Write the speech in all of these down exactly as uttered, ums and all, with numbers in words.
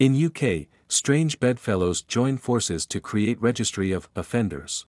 In U K, strange bedfellows join forces to create registry of offenders.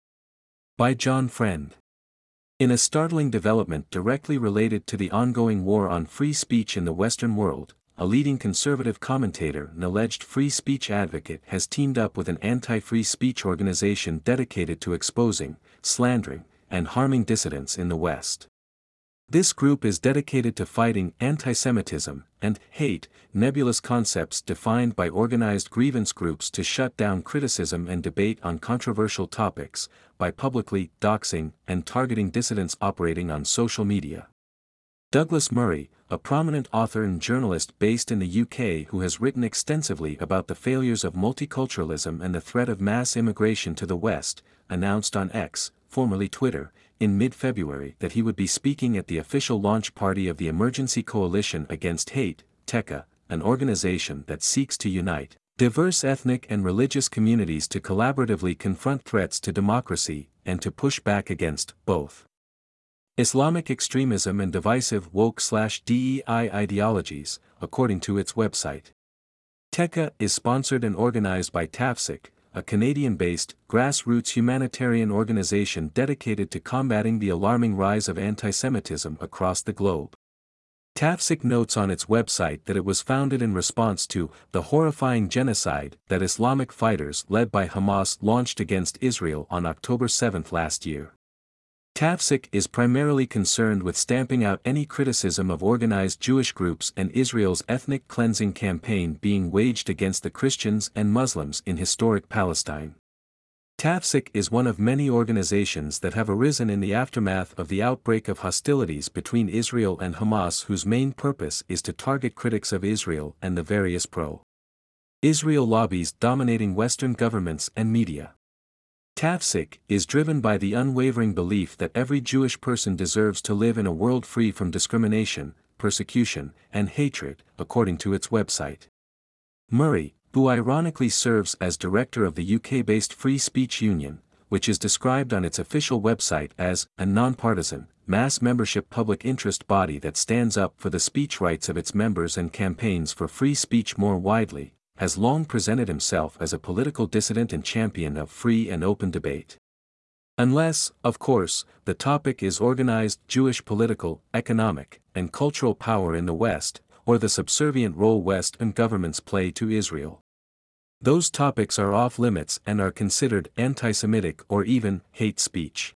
By John Friend. In a startling development directly related to the ongoing war on free speech in the Western world, a leading conservative commentator and alleged free speech advocate has teamed up with an anti-free speech organization dedicated to exposing, slandering, and harming dissidents in the West. This group is dedicated to fighting anti-Semitism and hate, nebulous concepts defined by organized grievance groups to shut down criticism and debate on controversial topics, by publicly doxing and targeting dissidents operating on social media. Douglas Murray, a prominent author and journalist based in the U K who has written extensively about the failures of multiculturalism and the threat of mass immigration to the West, announced on X, formerly Twitter, in mid-February that he would be speaking at the official launch party of the Emergency Coalition Against Hate, TECA, an organization that seeks to unite diverse ethnic and religious communities to collaboratively confront threats to democracy and to push back against both Islamic extremism and divisive woke-slash-D E I ideologies, according to its website. TECA is sponsored and organized by TAFSIC, a Canadian-based, grassroots humanitarian organization dedicated to combating the alarming rise of anti-Semitism across the globe. TAFSIC notes on its website that it was founded in response to the horrifying genocide that Islamic fighters led by Hamas launched against Israel on October seventh last year. TAFSIC is primarily concerned with stamping out any criticism of organized Jewish groups and Israel's ethnic cleansing campaign being waged against the Christians and Muslims in historic Palestine. TAFSIC is one of many organizations that have arisen in the aftermath of the outbreak of hostilities between Israel and Hamas, whose main purpose is to target critics of Israel and the various pro-Israel lobbies dominating Western governments and media. TAFSIC is driven by the unwavering belief that every Jewish person deserves to live in a world free from discrimination, persecution, and hatred, according to its website. Murray, who ironically serves as director of the U K-based Free Speech Union, which is described on its official website as a nonpartisan, mass membership public interest body that stands up for the speech rights of its members and campaigns for free speech more widely, has long presented himself as a political dissident and champion of free and open debate. Unless, of course, the topic is organized Jewish political, economic, and cultural power in the West, or the subservient role Western governments play to Israel. Those topics are off limits and are considered anti-Semitic or even hate speech.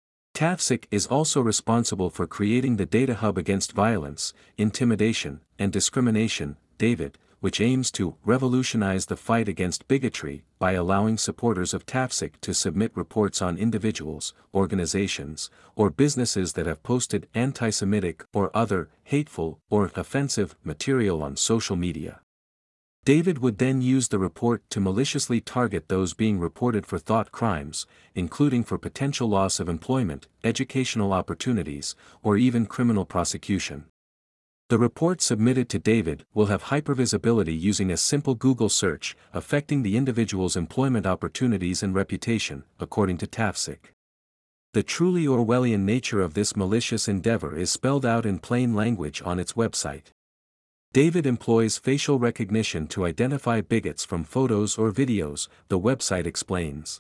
TAFSIC is also responsible for creating the Data Hub Against Violence, Intimidation, and Discrimination, DAVID, which aims to revolutionize the fight against bigotry by allowing supporters of TAFSIC to submit reports on individuals, organizations, or businesses that have posted anti-Semitic or other hateful or offensive material on social media. David would then use the report to maliciously target those being reported for thought crimes, including for potential loss of employment, educational opportunities, or even criminal prosecution. The report submitted to David will have hypervisibility using a simple Google search, affecting the individual's employment opportunities and reputation, according to TAFSIC. The truly Orwellian nature of this malicious endeavor is spelled out in plain language on its website. David employs facial recognition to identify bigots from photos or videos, the website explains.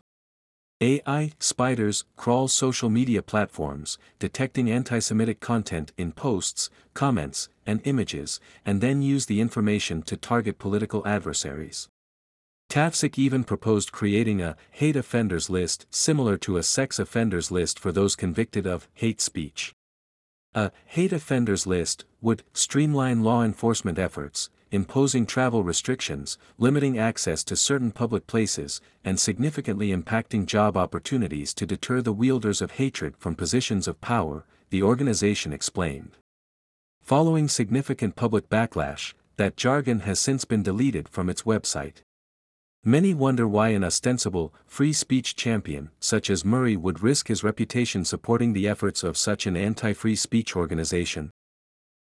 A I spiders crawl social media platforms, detecting anti-Semitic content in posts, comments, and images, and then use the information to target political adversaries. TAFSIC even proposed creating a hate offenders list similar to a sex offenders list for those convicted of hate speech. A hate offenders list would streamline law enforcement efforts, imposing travel restrictions, limiting access to certain public places, and significantly impacting job opportunities to deter the wielders of hatred from positions of power, the organization explained. Following significant public backlash, that jargon has since been deleted from its website. Many wonder why an ostensible, free speech champion, such as Murray, would risk his reputation supporting the efforts of such an anti-free speech organization.